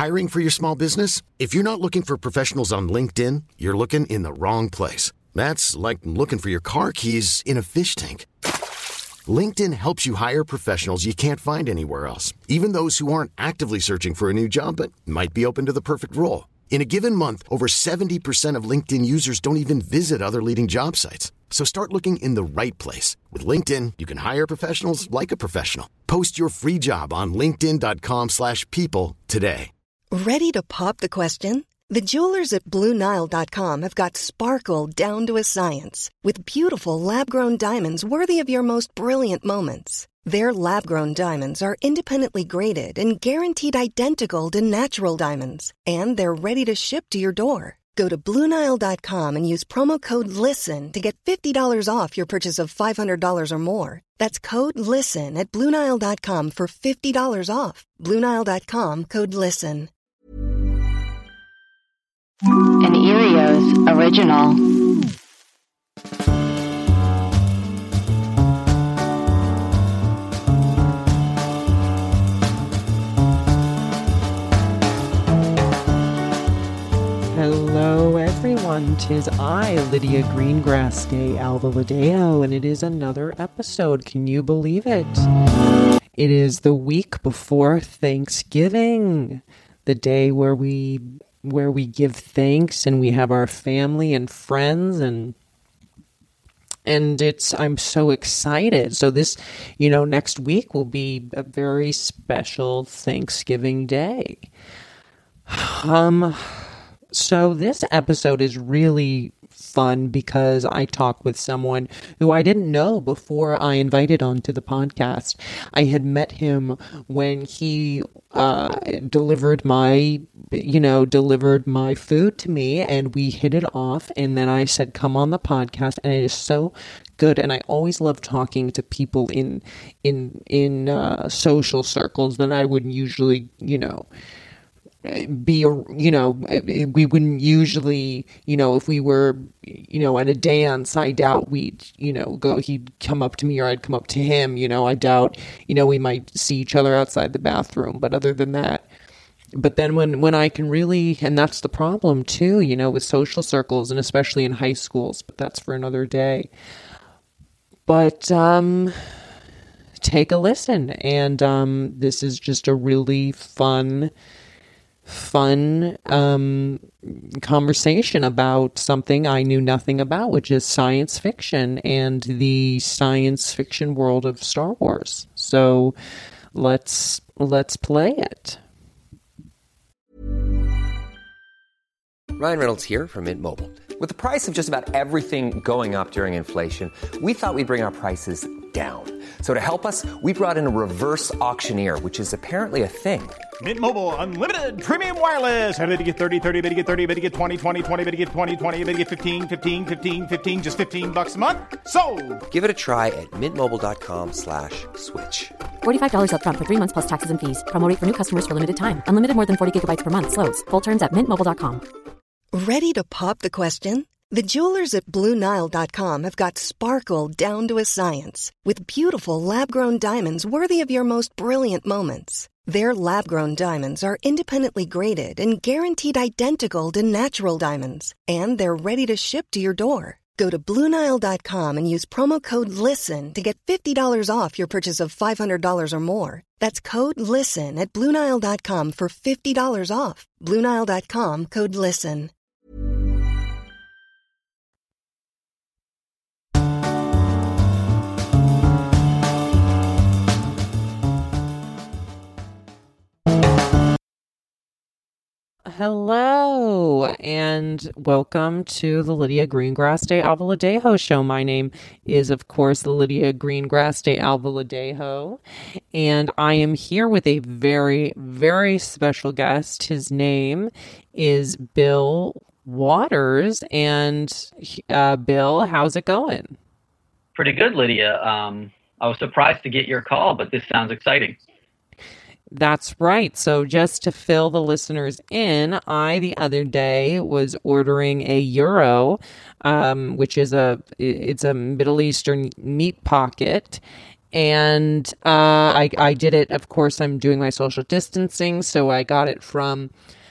Hiring for your small business? If you're not looking for professionals on LinkedIn, you're looking in the wrong place. That's like looking for your car keys in a fish tank. LinkedIn helps you hire professionals you can't find anywhere else, even those who aren't actively searching for a new job but might be open to the perfect role. In a given month, over 70% of LinkedIn users don't even visit other leading job sites. So start looking in the right place. With LinkedIn, you can hire professionals like a professional. Post your free job on linkedin.com/people today. Ready to pop the question? The jewelers at BlueNile.com have got sparkle down to a science with beautiful lab-grown diamonds worthy of your most brilliant moments. Their lab-grown diamonds are independently graded and guaranteed identical to natural diamonds, and they're ready to ship to your door. Go to BlueNile.com and use promo code LISTEN to get $50 off your purchase of $500 or more. That's code LISTEN at BlueNile.com for $50 off. BlueNile.com, code LISTEN. An Erios original. Hello everyone, 'tis I, Lydia Greengrass de Alvaladeo, and it is another episode. Can you believe it? It is the week before Thanksgiving, the day where we give thanks and we have our family and friends and I'm so excited. So this, next week will be a very special Thanksgiving day. So this episode is really fun because I talked with someone who I didn't know before I invited onto the podcast. I had met him when he delivered my food to me, and we hit it off, and then I said, come on the podcast, and it is so good. And I always love talking to people in social circles that I wouldn't usually, we wouldn't usually, if we were, at a dance, I doubt we'd, he'd come up to me or I'd come up to him, I doubt, we might see each other outside the bathroom, but other than that. But then when I can really, and that's the problem too, with social circles and especially in high schools, but that's for another day. But, take a listen. And, this is just a really fun conversation about something I knew nothing about, which is science fiction and the science fiction world of Star Wars. So let's play it. Ryan Reynolds here from Mint Mobile. With the price of just about everything going up during inflation, we thought we'd bring our prices down. So to help us, we brought in a reverse auctioneer, which is apparently a thing. Mint Mobile Unlimited Premium Wireless. How to get 30, 30, bit to get 30, bit to get 20, 20, 20, bit to get 20, 20, bit to get 15, 15, 15, 15, just $15 a month? Sold! Give it a try at mintmobile.com/switch. $45 up front for 3 months plus taxes and fees. Promo rate for new customers for limited time. Unlimited more than 40 gigabytes per month. Slows full terms at mintmobile.com. Ready to pop the question? The jewelers at BlueNile.com have got sparkle down to a science with beautiful lab-grown diamonds worthy of your most brilliant moments. Their lab-grown diamonds are independently graded and guaranteed identical to natural diamonds, and they're ready to ship to your door. Go to BlueNile.com and use promo code LISTEN to get $50 off your purchase of $500 or more. That's code LISTEN at BlueNile.com for $50 off. BlueNile.com, code LISTEN. Hello, and welcome to the Lydia Greengrass de Alvaladeo show. My name is, of course, Lydia Greengrass de Alvaladeo, and I am here with a very, very special guest. His name is Bill Waters, and Bill, how's it going? Pretty good, Lydia. I was surprised to get your call, but this sounds exciting. That's right. So just to fill the listeners in, I, the other day, was ordering a gyro, which is it's a Middle Eastern meat pocket. And I did it, of course, I'm doing my social distancing, so I got it from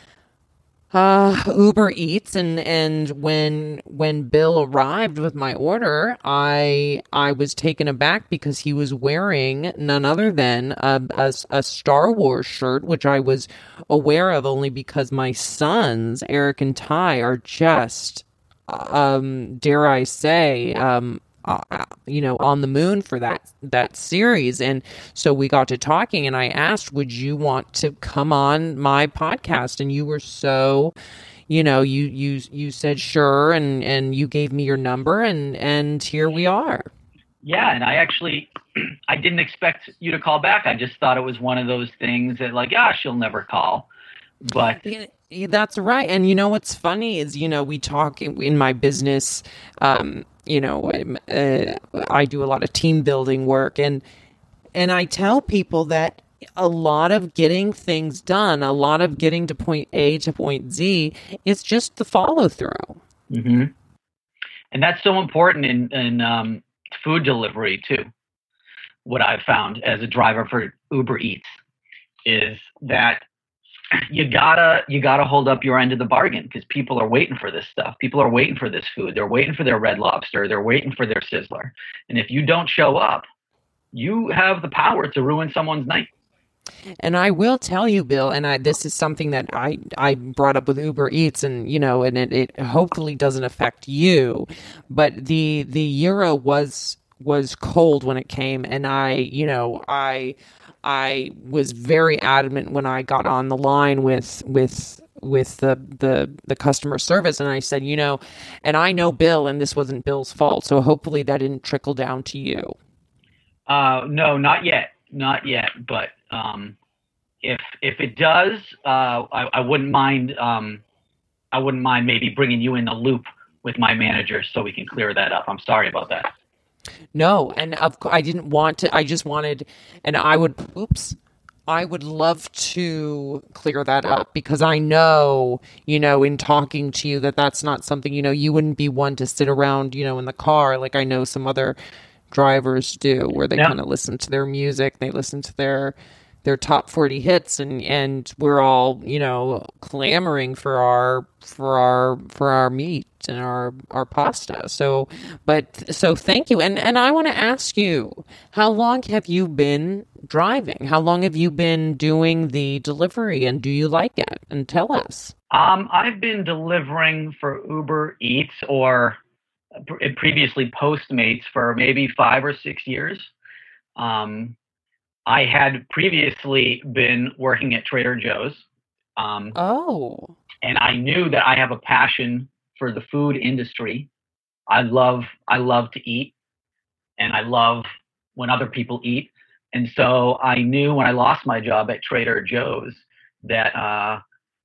Uber Eats, and when Bill arrived with my order, I was taken aback because he was wearing none other than a Star Wars shirt, which I was aware of only because my sons, Eric and Ty, are just dare I say, on the moon for that series. And so we got to talking, and I asked, would you want to come on my podcast? And you were so, you said sure, and you gave me your number, and here we are. Yeah, and I didn't expect you to call back. I just thought it was one of those things that she'll never call. But that's right. And what's funny is, we talk in my business, I do a lot of team building work, and I tell people that a lot of getting things done, a lot of getting to point A to point Z is just the follow through. Mm-hmm. And that's so important in food delivery too. What I've found as a driver for Uber Eats is that you gotta hold up your end of the bargain, because people are waiting for this stuff. People are waiting for this food. They're waiting for their Red Lobster. They're waiting for their Sizzler. And if you don't show up, you have the power to ruin someone's night. And I will tell you, Bill, and this is something that I brought up with Uber Eats, and and it hopefully doesn't affect you, but the euro was cold when it came, and I was very adamant when I got on the line with the customer service, and I said, and I know Bill, and this wasn't Bill's fault, so hopefully that didn't trickle down to you. No, not yet, but if it does, I wouldn't mind. I wouldn't mind maybe bringing you in the loop with my manager so we can clear that up. I'm sorry about that. No, and I didn't want to. I just wanted, and I would love to clear that up, because I know, in talking to you, that's not something, you wouldn't be one to sit around, in the car like I know some other drivers do, where they kind of listen to their music, they listen to their top 40 hits, and we're all, clamoring for our meat and our pasta. So thank you. And I want to ask you, how long have you been driving? How long have you been doing the delivery, and do you like it? And tell us. I've been delivering for Uber Eats, or previously Postmates, for maybe 5 or 6 years. I had previously been working at Trader Joe's. And I knew that I have a passion for the food industry. I love to eat, and I love when other people eat. And so I knew when I lost my job at Trader Joe's that I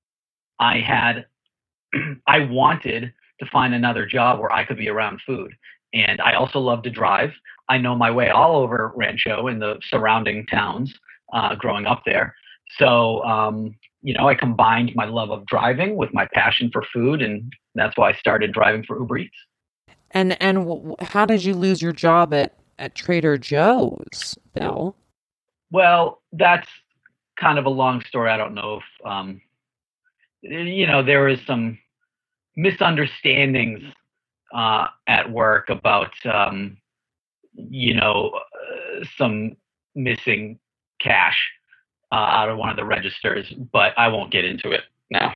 wanted to find another job where I could be around food. And I also love to drive. I know my way all over Rancho and the surrounding towns growing up there. So, I combined my love of driving with my passion for food, and that's why I started driving for Uber Eats. And how did you lose your job at Trader Joe's, Bill? Well, that's kind of a long story. I don't know if, there was some misunderstandings at work about, some missing cash out of one of the registers, but I won't get into it now.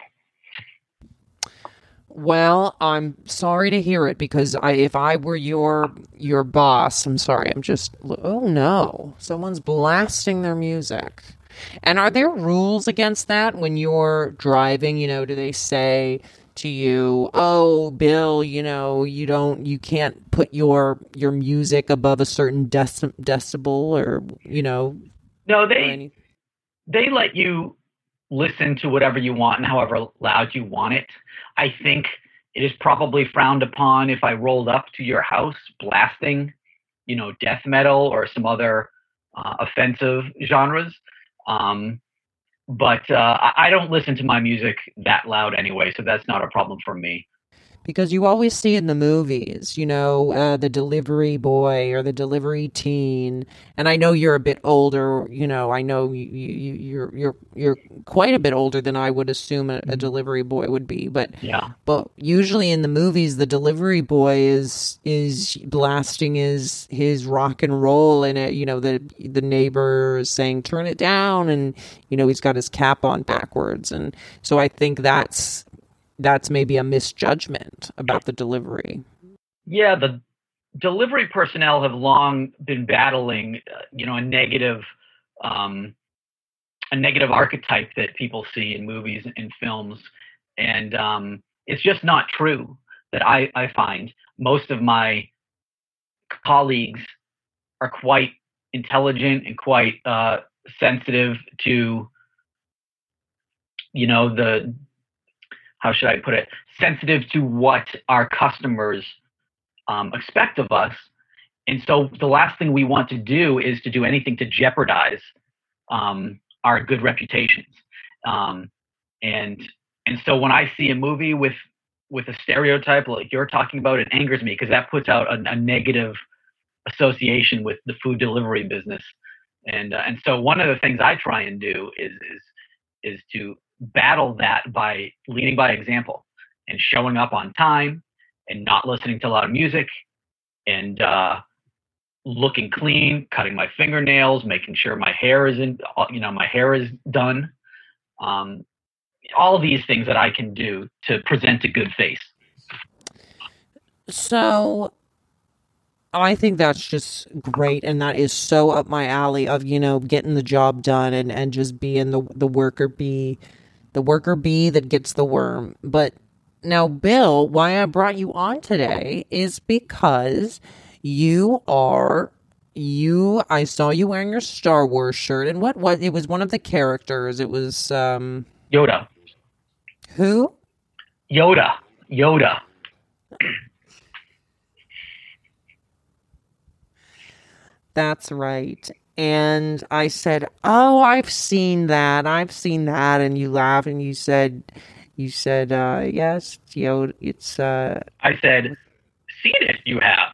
Well, I'm sorry to hear it, because if I were your boss, I'm sorry, oh no, someone's blasting their music. And are there rules against that when you're driving? Do they say to you, oh, Bill, you can't put your music above a certain decibel, or, No, they let you listen to whatever you want and however loud you want it. I think it is probably frowned upon if I rolled up to your house blasting, death metal or some other offensive genres. But I don't listen to my music that loud anyway, so that's not a problem for me. because you always see in the movies, the delivery boy or the delivery teen. And I know you're a bit older. I know you're quite a bit older than I would assume a delivery boy would be. But yeah. But usually in the movies, the delivery boy is blasting his rock and roll, and the neighbor is saying turn it down, and he's got his cap on backwards, and so I think that's maybe a misjudgment about the delivery. Yeah, the delivery personnel have long been battling, a negative archetype that people see in movies and films, and it's just not true. That I find most of my colleagues are quite intelligent and quite sensitive to, how should I put it? Sensitive to what our customers expect of us. And so the last thing we want to do is to do anything to jeopardize our good reputations. And so when I see a movie with a stereotype like you're talking about, it angers me because that puts out a negative association with the food delivery business. And so one of the things I try and do is to battle that by leading by example and showing up on time and not listening to loud music and looking clean, cutting my fingernails, making sure my hair is done. All these things that I can do to present a good face. So I think that's just great, and that is so up my alley of, getting the job done and just being the worker bee that gets the worm. But now, Bill, why I brought you on today is because I saw you wearing your Star Wars shirt, and it was one of the characters. It was Yoda. Who? Yoda. That's right. And I said, "Oh, I've seen that. And you laughed and you said, yes, Yoda. It's I said, seen it, you have.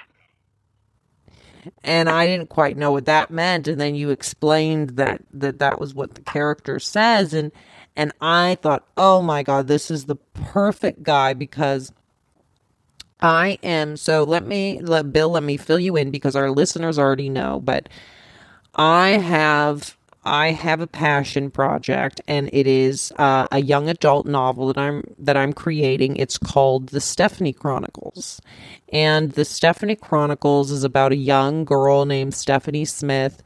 And I didn't quite know what that meant, and then you explained that was what the character says, and I thought, oh my God, this is the perfect guy, because I am, so let me fill you in, because our listeners already know, but I have a passion project, and it is a young adult novel that I'm creating. It's called The Stephanie Chronicles. And The Stephanie Chronicles is about a young girl named Stephanie Smith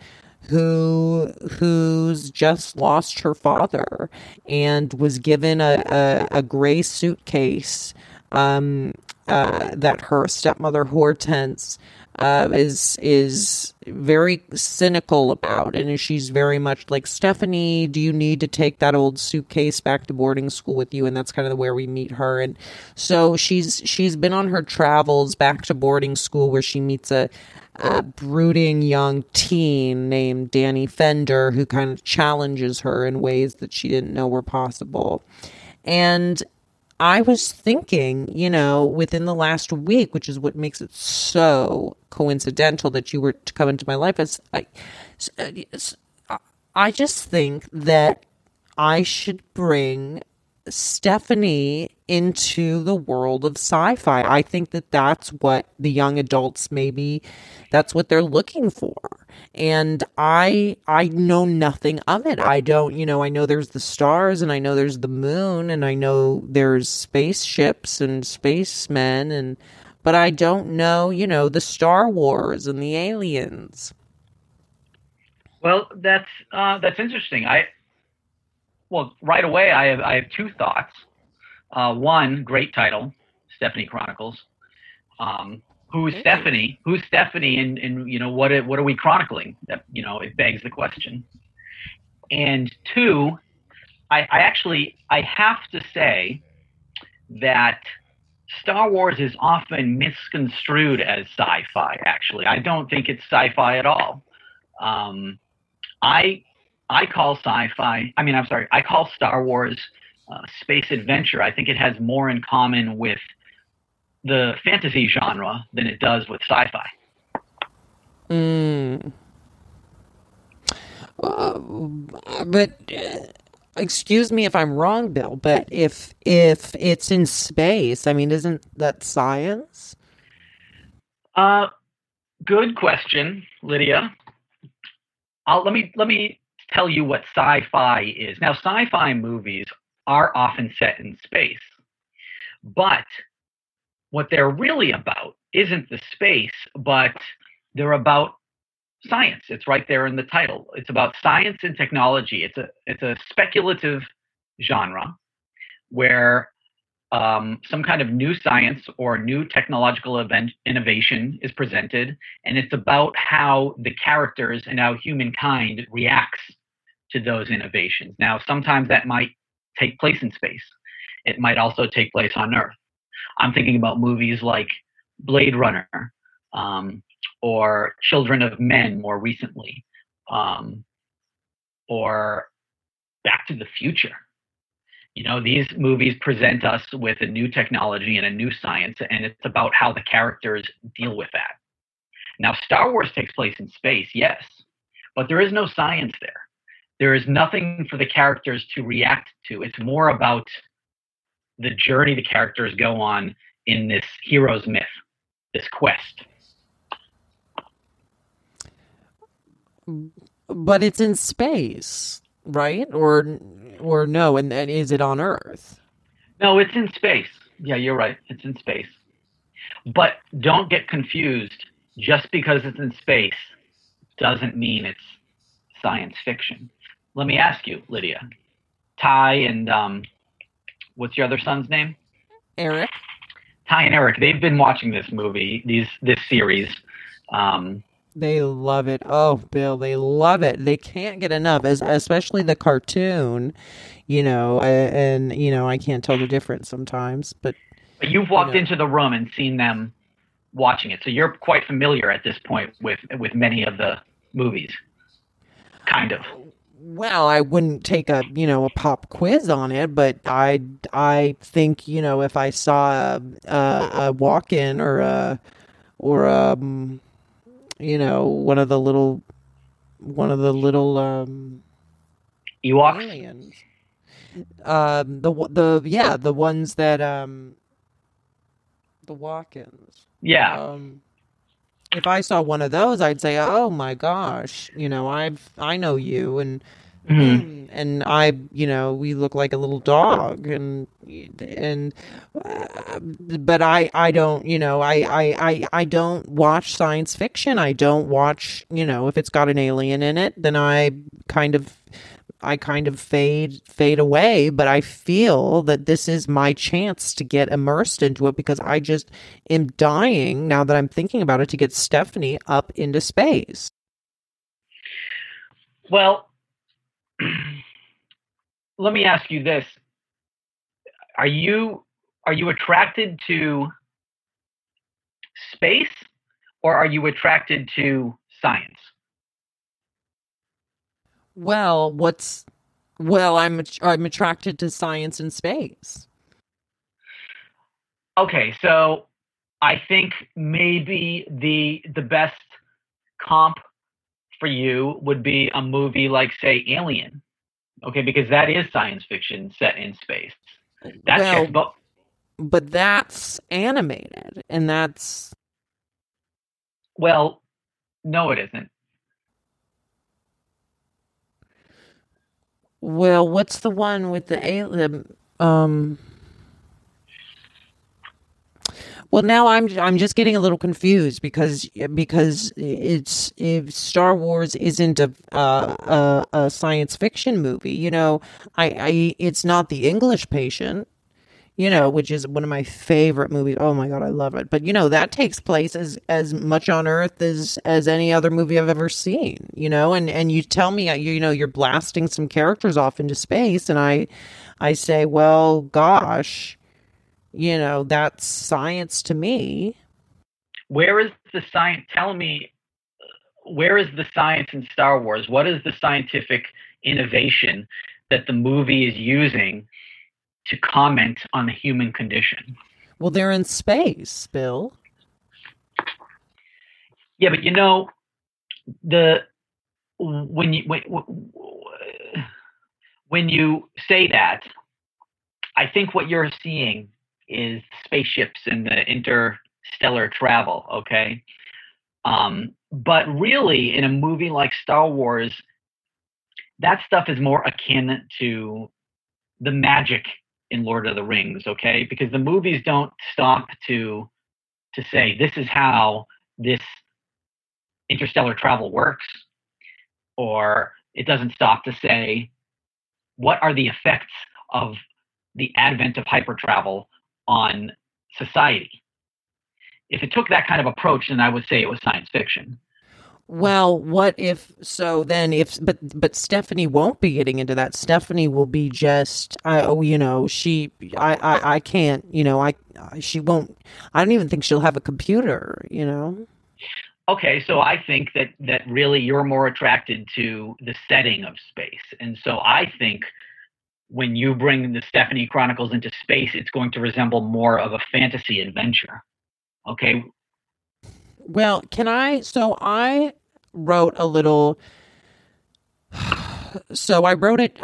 who's just lost her father and was given a gray suitcase that her stepmother Hortense is very cynical about, and she's very much like, Stephanie, do you need to take that old suitcase back to boarding school with you? And that's kind of where we meet her. And so she's been on her travels back to boarding school, where she meets a brooding young teen named Danny Fender, who kind of challenges her in ways that she didn't know were possible. And I was thinking, within the last week, which is what makes it so coincidental that you were to come into my life, I just think that I should bring Stephanie into the world of sci-fi. I think that that's what the young adults, that's what they're looking for. And I know nothing of it. I don't, I know there's the stars, and I know there's the moon, and I know there's spaceships and spacemen, but I don't know, the Star Wars and the aliens. Well, that's interesting. Right away, I have two thoughts. One, great title, Stephanie Chronicles. Who's Stephanie? Who's Stephanie? And what are we chronicling? That, it begs the question. And two, I have to say that Star Wars is often misconstrued as sci-fi. Actually, I don't think it's sci-fi at all. I call I call Star Wars space adventure. I think it has more in common with the fantasy genre than it does with sci-fi. But excuse me if I'm wrong, Bill, but if it's in space, I mean, isn't that science? Good question, Lydia. Let me tell you what sci-fi is. Now, sci-fi movies are often set in space, but what they're really about isn't the space, but they're about science. It's right there in the title. It's about science and technology. It's a speculative genre where some kind of new science or new technological innovation is presented, and it's about how the characters and how humankind reacts to those innovations. Now, sometimes that might take place in space. It might also take place on Earth. I'm thinking about movies like Blade Runner, or Children of Men more recently, or Back to the Future. You know, these movies present us with a new technology and a new science, and it's about how the characters deal with that. Now, Star Wars takes place in space, yes, but there is no science there. There is nothing for the characters to react to. It's more about the journey the characters go on in this hero's myth, this quest. But it's in space, right? Or no? And is it on Earth? No, it's in space. Yeah, you're right. It's in space. But don't get confused. Just because it's in space doesn't mean it's science fiction. Let me ask you, Lydia. Ty and what's your other son's name? Eric. Ty and Eric, they've been watching this movie, this series. They love it. Oh, Bill, they love it. They can't get enough, especially the cartoon, you know, and, you know, I can't tell the difference sometimes. But you've walked into the room and seen them watching it, so you're quite familiar at this point with many of the movies, kind of. Well, I wouldn't take a pop quiz on it, but I think, you know, if I saw a walk-in or you know, one of the little Ewoks? Aliens. The ones that the walk-ins. Yeah. If I saw one of those, I'd say, "Oh my gosh, you know, I know you," and and we look like a little dog, but I don't, you know, I don't watch science fiction. I don't watch, you know, if it's got an alien in it, then I kind of fade away, but I feel that this is my chance to get immersed into it because I just am dying, now that I'm thinking about it, to get Stephanie up into space. Well, let me ask you this. Are you attracted to space, or are you attracted to science? Well, I'm attracted to science and space. Okay, so I think maybe the best comp for you would be a movie like, say, Alien. Okay, because that is science fiction set in space. But that's animated, and that's... Well, no, it isn't. Well, what's the one with the alien? Well, now I'm just getting a little confused because it's, if Star Wars isn't a science fiction movie, you know, it's not The English Patient, you know, which is one of my favorite movies. Oh my God, I love it. But, you know, that takes place as much on Earth as any other movie I've ever seen, you know, and you tell me, you know, you're blasting some characters off into space, and I say, well, gosh, you know, that's science to me. Where is the science? Tell me, where is the science in Star Wars? What is the scientific innovation that the movie is using to comment on the human condition? Well, they're in space, Bill. Yeah, but when you say that, I think what you're seeing is spaceships and the interstellar travel, okay? But really, in a movie like Star Wars, that stuff is more akin to the magic in Lord of the Rings, okay? Because the movies don't stop to say this is how this interstellar travel works, or it doesn't stop to say what are the effects of the advent of hypertravel on society. If it took that kind of approach, then I would say it was science fiction. Well, what if, so then if, but Stephanie won't be getting into that. Stephanie will be just, I can't, she won't, I don't even think she'll have a computer, Okay, so I think that really you're more attracted to the setting of space. And so I think when you bring the Stephanie Chronicles into space, it's going to resemble more of a fantasy adventure. Okay. Well, I wrote a little, I wrote it,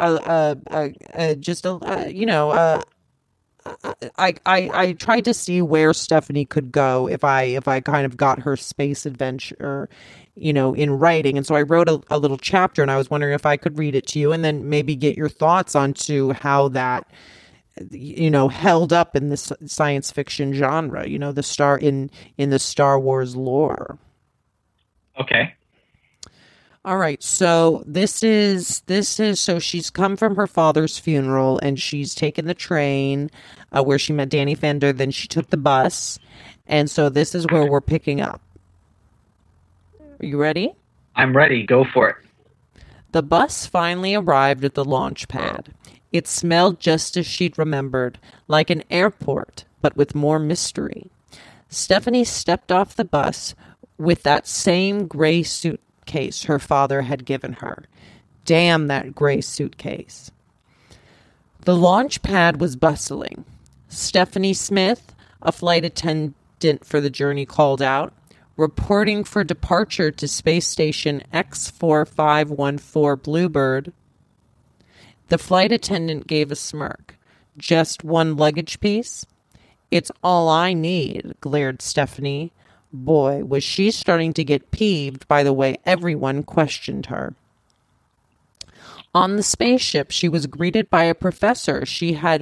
I tried to see where Stephanie could go if I kind of got her space adventure, in writing. And so I wrote a little chapter, and I was wondering if I could read it to you and then maybe get your thoughts onto how that, held up in this science fiction genre, in the Star Wars lore. Okay. All right, so this is so she's come from her father's funeral, and she's taken the train where she met Danny Fender. Then she took the bus, and so this is where we're picking up. Are you ready? I'm ready. Go for it. The bus finally arrived at the launch pad. It smelled just as she'd remembered, like an airport, but with more mystery. Stephanie stepped off the bus with that same gray suitcase her father had given her. Damn that gray suitcase. The launch pad was bustling. Stephanie Smith, a flight attendant for the journey, called out, reporting for departure to Space Station X4514 Bluebird. The flight attendant gave a smirk. Just one luggage piece? It's all I need, glared Stephanie. Boy, was she starting to get peeved by the way everyone questioned her. On the spaceship, she was greeted by a professor she had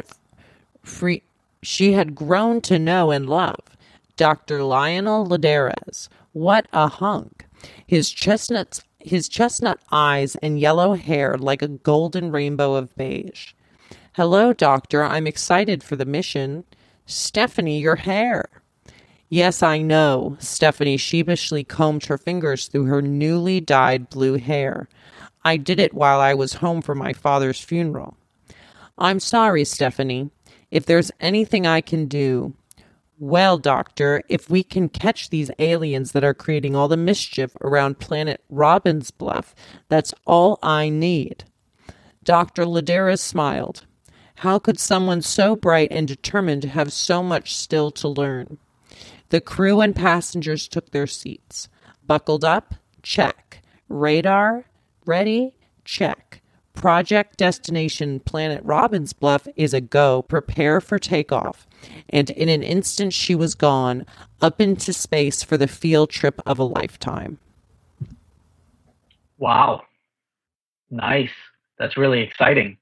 grown to know and love, Dr. Lionel Ladera's. What a hunk! His chestnut eyes and yellow hair like a golden rainbow of beige. Hello, Doctor. I'm excited for the mission. Stephanie, your hair. Yes, I know. Stephanie sheepishly combed her fingers through her newly dyed blue hair. I did it while I was home for my father's funeral. I'm sorry, Stephanie. If there's anything I can do... Well, Doctor, if we can catch these aliens that are creating all the mischief around planet Robbinsbluff, that's all I need. Dr. Ladera smiled. How could someone so bright and determined have so much still to learn? The crew and passengers took their seats. Buckled up? Check. Radar? Ready? Check. Project destination planet Robbinsbluff is a go. Prepare for takeoff. And in an instant she was gone, up into space for the field trip of a lifetime. Wow. Nice. That's really exciting.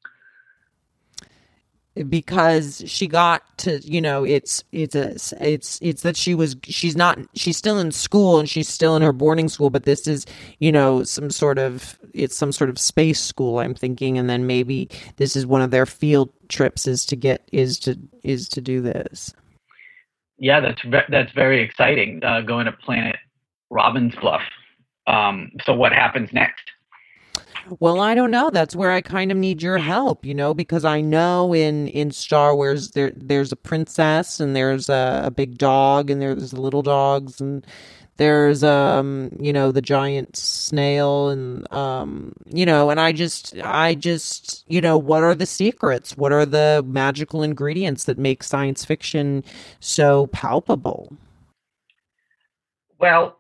Because she got to, it's that she's still in school and she's still in her boarding school, but this is, some sort of space school, I'm thinking. And then maybe this is one of their field trips is to do this. Yeah, that's very exciting. Going to planet Robbinsbluff. So what happens next? Well, I don't know. That's where I kind of need your help, because I know in Star Wars there's a princess and there's a big dog and there's little dogs and There's the giant snail, and and I just what are the secrets? What are the magical ingredients that make science fiction so palpable? Well,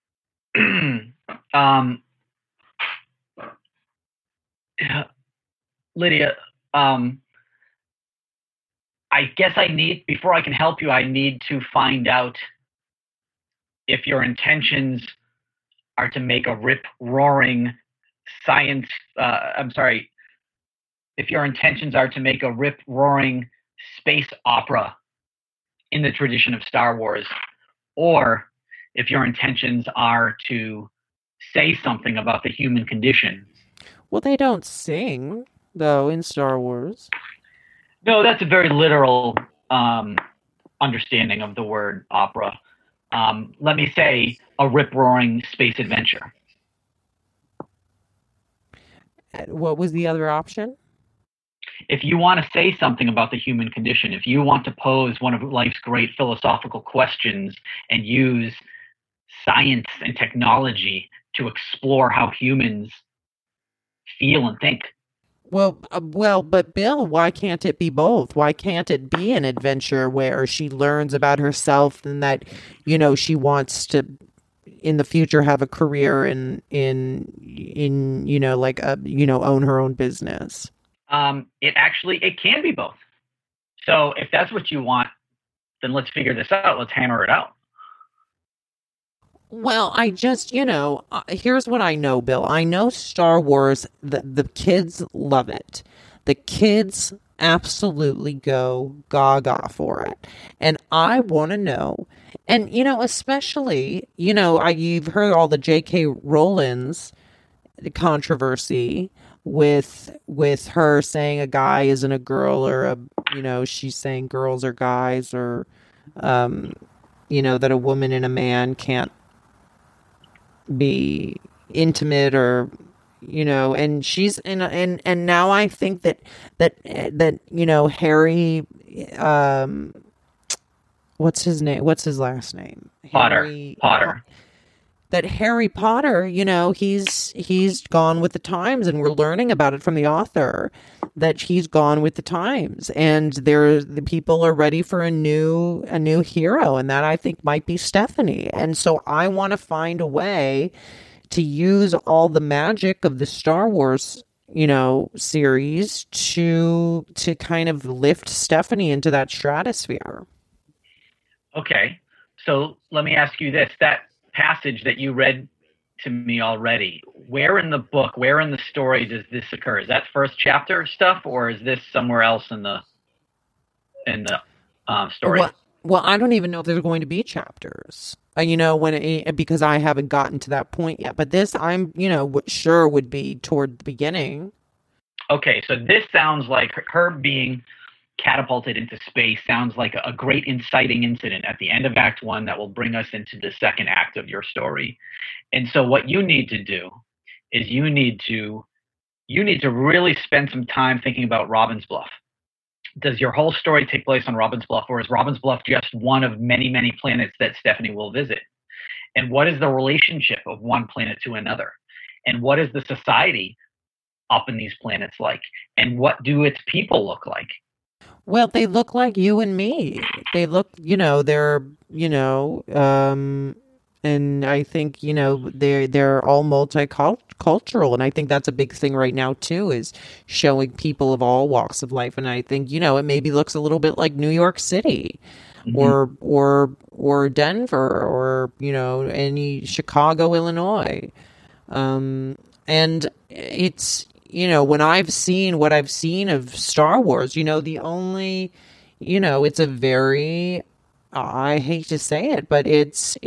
Lydia, I guess before I can help you, I need to find out if your intentions are to make a rip-roaring science, if your intentions are to make a rip-roaring space opera in the tradition of Star Wars, or if your intentions are to say something about the human condition. Well, they don't sing, though, in Star Wars. No, that's a very literal understanding of the word opera. Let me say a rip-roaring space adventure. What was the other option? If you want to say something about the human condition, if you want to pose one of life's great philosophical questions and use science and technology to explore how humans feel and think. But Bill, why can't it be both? Why can't it be an adventure where she learns about herself and that, she wants to, in the future, have a career in own her own business? It can be both. So if that's what you want, then let's figure this out. Let's hammer it out. Well, I just, here's what I know, Bill. I know Star Wars, the kids love it. The kids absolutely go gaga for it. And I want to know, and, especially, you've heard all the J.K. Rowling's controversy with her saying a guy isn't a girl, or she's saying girls are guys, or, that a woman and a man can't be intimate, or and she's and now I think that Harry, what's his last name? Potter. That Harry Potter, he's gone with the times, and we're learning about it from the author, that he's gone with the times, and the people are ready for a new hero, and that I think might be Stephanie. And so I want to find a way to use all the magic of the Star Wars, series to kind of lift Stephanie into that stratosphere. Okay, so let me ask you this: that passage that you read to me already, where in the book, where in the story does this occur? Is that first chapter stuff, or is this somewhere else in the story? Well, I don't even know if there's going to be chapters, because I haven't gotten to that point yet. But this, I'm, sure would be toward the beginning. Okay, so this sounds like her being catapulted into space sounds like a great inciting incident at the end of Act 1 that will bring us into the second act of your story. And so what you need to do is you need to really spend some time thinking about Robin's Bluff. Does your whole story take place on Robin's Bluff, or is Robin's Bluff just one of many, many planets that Stephanie will visit? And what is the relationship of one planet to another? And what is the society up in these planets like? And what do its people look like? Well, they look like you and me. They look, they're, and I think, they're all multicultural. And I think that's a big thing right now, too, is showing people of all walks of life. And I think, it maybe looks a little bit like New York City, mm-hmm. or Denver, or, any Chicago, Illinois. And it's, when I've seen what I've seen of Star Wars, the only, it's a very, I hate to say it, but it's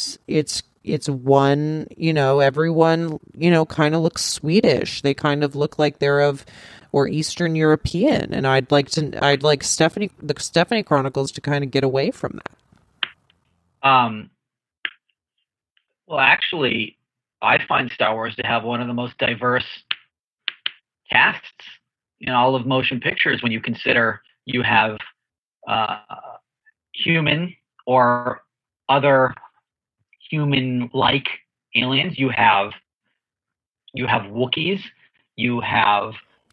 one, everyone, kind of looks Swedish. They kind of look like they're or Eastern European. And I'd like the Stephanie Chronicles to kind of get away from that. Well, actually, I find Star Wars to have one of the most diverse casts in all of motion pictures, when you consider you have human or other human-like aliens. You have Wookiees. You have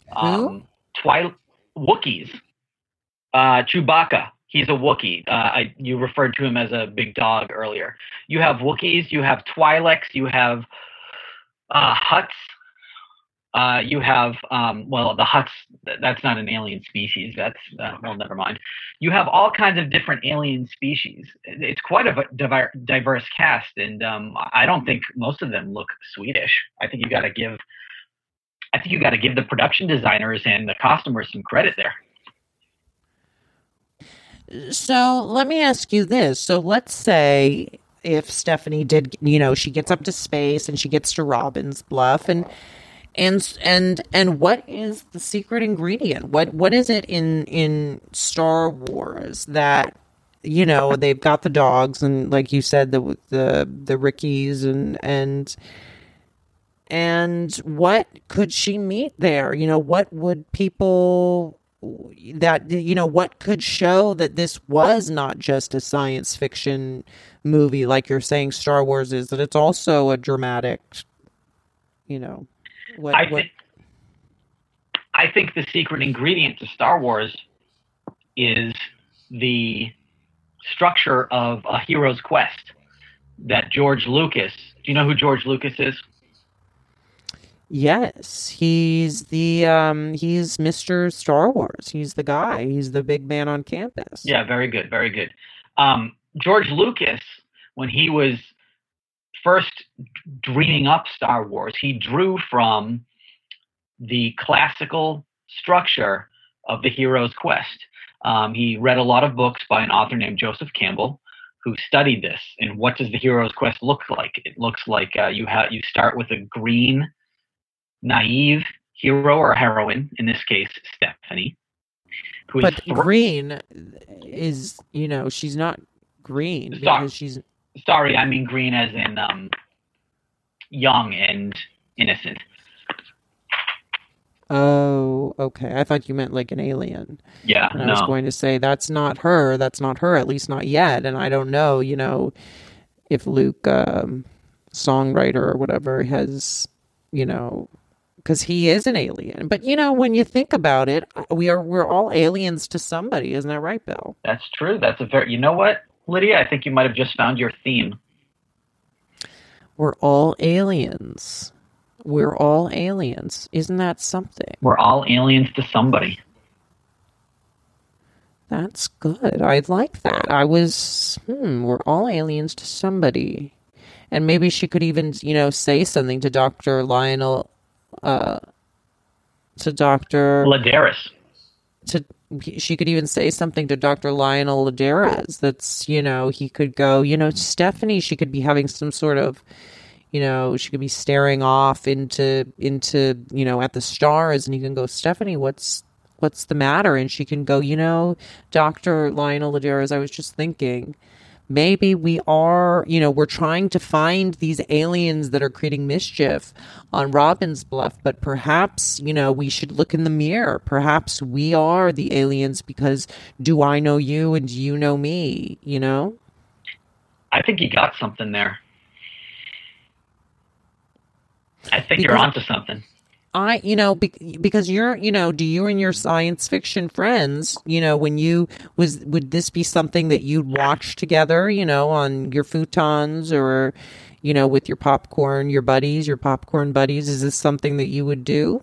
Wookiees. Chewbacca. He's a Wookiee. You referred to him as a big dog earlier. You have Wookiees. You have Twi'leks. You have Hutts. You have, the Hutts, that's not an alien species. That's, never mind. You have all kinds of different alien species. It's quite a diverse cast, and I don't think most of them look Swedish. I think you got to give the production designers and the costumers some credit there. So let me ask you this. So let's say if Stephanie did, she gets up to space and she gets to Robin's Bluff, and what is the secret ingredient? What is it in Star Wars that, they've got the dogs, and like you said, the Rickies, and what could she meet there? What would people what could show that this was not just a science fiction movie, like you're saying Star Wars is, that it's also a dramatic, I think the secret ingredient to Star Wars is the structure of a hero's quest that George Lucas. Do you know who George Lucas is? Yes, he's he's Mr. Star Wars. He's the guy. He's the big man on campus. Yeah, very good, very good. George Lucas, when he was first dreaming up Star Wars, he drew from the classical structure of the hero's quest. He read a lot of books by an author named Joseph Campbell, who studied this. And what does the hero's quest look like? It looks like you start with a green, naive hero or heroine, in this case Stephanie. But green is, she's not green because she's... Sorry, I mean green as in young and innocent. Oh, okay. I thought you meant like an alien. Yeah, and I was going to say, that's not her, at least not yet. And I don't know, if Luke, songwriter or whatever, has, because he is an alien. But, when you think about it, we're all aliens to somebody. Isn't that right, Bill? That's true. That's you know what, Lydia? I think you might have just found your theme. We're all aliens. We're all aliens. Isn't that something? We're all aliens to somebody. That's good. I like that. We're all aliens to somebody. And maybe she could even, say something to Dr. Lionel, to Dr. Ladarius. She could even say something to Dr. Lionel Ladarius that's, he could go, Stephanie, she could be having some sort of, she could be staring off into, at the stars, and you can go, Stephanie, what's the matter? And she can go, Dr. Lionel Ladarius, I was just thinking, maybe we are, we're trying to find these aliens that are creating mischief on Robin's Bluff, but perhaps, we should look in the mirror. Perhaps we are the aliens, because do I know you and do you know me, I think you got something there. I think you're onto something. Because you're, do you and your science fiction friends, would this be something that you'd watch together, on your futons or, with your popcorn buddies? Is this something that you would do?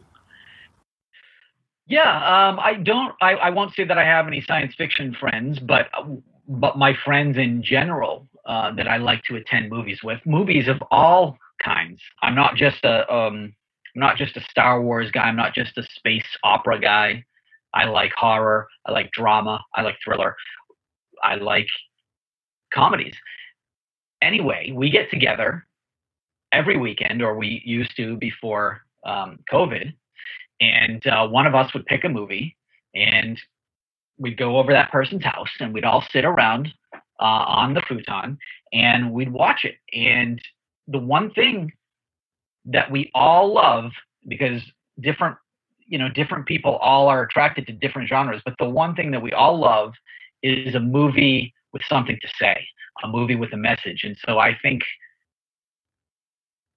Yeah, I won't say that I have any science fiction friends, but my friends in general that I like to attend movies of all kinds. I'm not just a Star Wars guy. I'm not just a space opera guy. I like horror. I like drama. I like thriller. I like comedies. Anyway, we get together every weekend, or we used to before COVID, and one of us would pick a movie, and we'd go over that person's house, and we'd all sit around on the futon, and we'd watch it. And the one thing that we all love, because different people all are attracted to different genres, but the one thing that we all love is a movie with something to say, a movie with a message. And so I think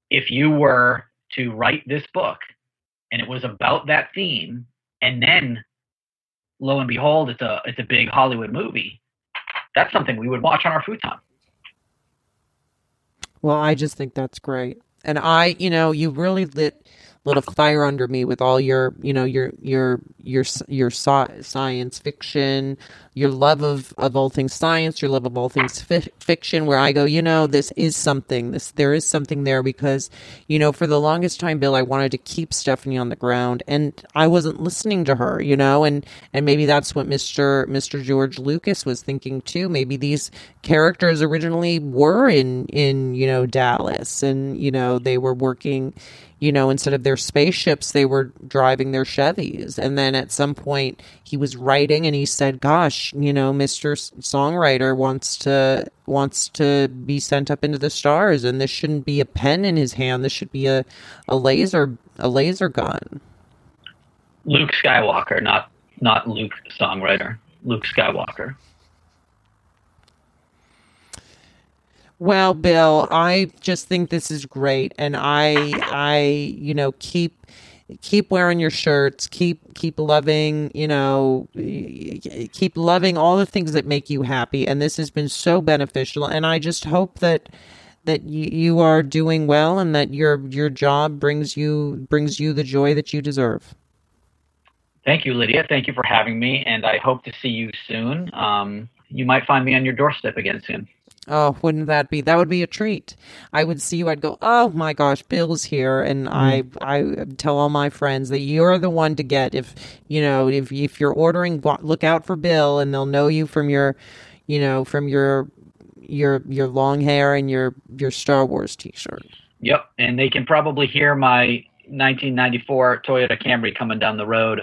if you were to write this book and it was about that theme, and then lo and behold, it's a big Hollywood movie, that's something we would watch on our futon. Well, I just think that's great. And you really lit a fire under me with all your science fiction, your love of all things science, your love of all things fiction, where I go, there is something there, because, for the longest time, Bill, I wanted to keep Stephanie on the ground, and I wasn't listening to her, and maybe that's what Mr. George Lucas was thinking too. Maybe these characters originally were in Dallas, and, they were working, instead of their spaceships, they were driving their Chevys. And then at some point he was writing and he said, gosh, Mr. Songwriter wants to be sent up into the stars, and this shouldn't be a pen in his hand. This should be a laser gun. Luke Skywalker, not Luke Songwriter. Luke Skywalker. Well, Bill, I just think this is great, and I keep wearing your shirts, keep loving, keep loving all the things that make you happy, and this has been so beneficial. And I just hope that you are doing well, and that your job brings you the joy that you deserve. Thank you, Lydia. Thank you for having me, and I hope to see you soon. You might find me on your doorstep again soon. Oh, wouldn't that would be a treat. I would see you, I'd go, oh my gosh, Bill's here. And I tell all my friends that you're the one to get. If you're ordering, look out for Bill, and they'll know you from your long hair and your Star Wars t-shirt. Yep. And they can probably hear my 1994 Toyota Camry coming down the road,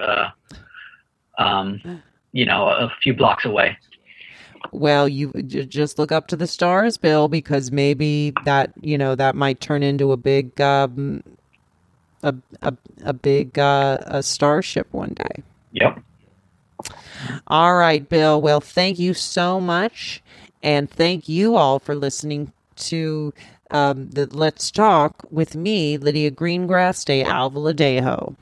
a few blocks away. Well, you just look up to the stars, Bill, because maybe that might turn into a big starship one day. Yep. All right, Bill. Well, thank you so much, and thank you all for listening to the Let's Talk with me, Lydia Greengrass de Alvaladejo.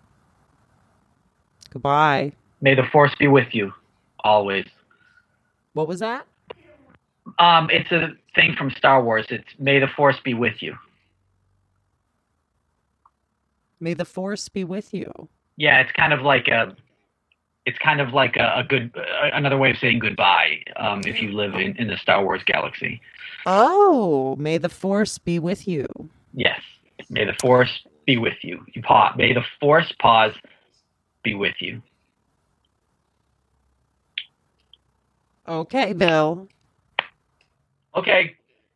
Goodbye. May the force be with you, always. What was that? It's a thing from Star Wars. It's May the Force be with you. May the Force be with you. Yeah, it's kind of like a good another way of saying goodbye. If you live in the Star Wars galaxy. Oh, may the Force be with you. Yes, may the Force be with you. May the Force be with you. Okay, Bill. Okay.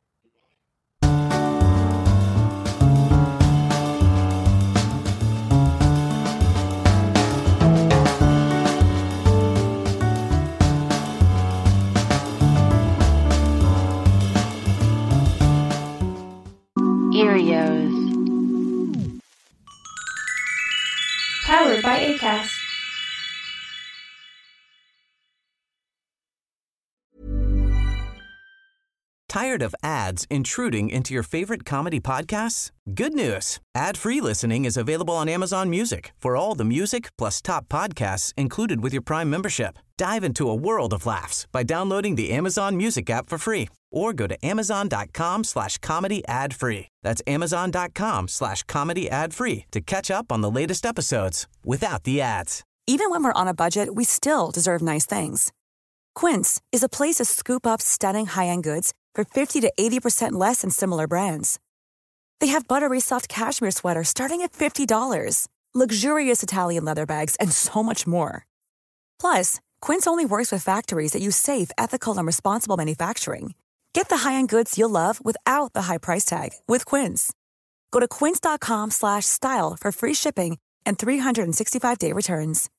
Erios. Powered by Acast. Tired of ads intruding into your favorite comedy podcasts? Good news. Ad-free listening is available on Amazon Music for all the music plus top podcasts included with your Prime membership. Dive into a world of laughs by downloading the Amazon Music app for free or go to amazon.com/comedy ad-free. That's amazon.com/comedy ad-free to catch up on the latest episodes without the ads. Even when we're on a budget, we still deserve nice things. Quince is a place to scoop up stunning high-end goods for 50 to 80% less than similar brands. They have buttery soft cashmere sweaters starting at $50, luxurious Italian leather bags, and so much more. Plus, Quince only works with factories that use safe, ethical, and responsible manufacturing. Get the high-end goods you'll love without the high price tag with Quince. Go to quince.com/style for free shipping and 365-day returns.